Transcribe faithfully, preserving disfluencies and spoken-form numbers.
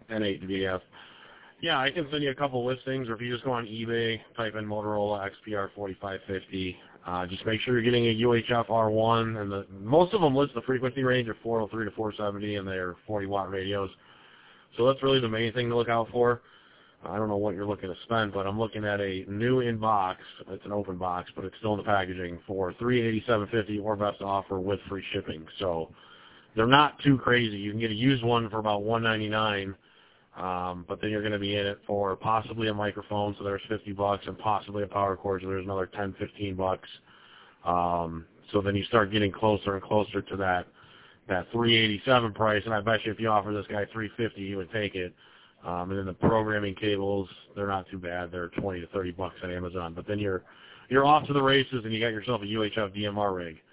N eight V F. Yeah, I can send you a couple listings, or if you just go on eBay, type in Motorola X P R forty-five fifty. Uh, just make sure you're getting a U H F R one, and the, most of them list the frequency range of four oh three to four seventy, and they're forty watt radios. So that's really the main thing to look out for. I don't know what you're looking to spend, but I'm looking at a new in-box. It's an open box, but it's still in the packaging for three hundred eighty-seven fifty or best offer with free shipping. So they're not too crazy. You can get a used one for about one ninety-nine, um, but then you're going to be in it for possibly a microphone, so there's fifty bucks, and possibly a power cord, so there's another ten, fifteen bucks. Um, so then you start getting closer and closer to that that three eighty-seven price, and I bet you if you offer this guy three fifty, he would take it. Um, and then the programming cables, they're not too bad. They're twenty to thirty bucks at Amazon. But then you're you're off to the races, and you got yourself a U H F D M R rig.